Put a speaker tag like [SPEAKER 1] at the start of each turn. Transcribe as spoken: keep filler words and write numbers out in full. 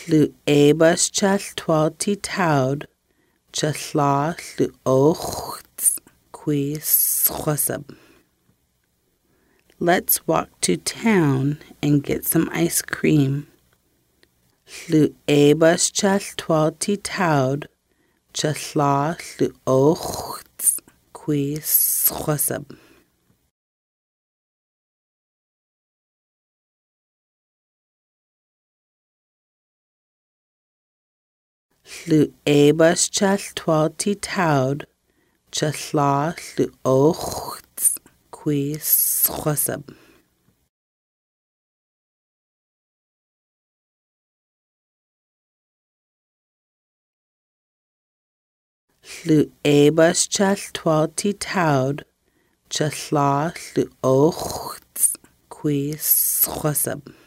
[SPEAKER 1] Llú éibes teall twaltí tawd, te llá llú ocht quis chusab. Let's walk to town and get some ice cream. Llú éibes teall twaltí tawd, te llá llú ocht quis chusab. Llú éibes teall twaltí tawd, te llá llú ocht quis chusab. Llú éibes teall twaltí tawd, te llá llú ocht quis chusab.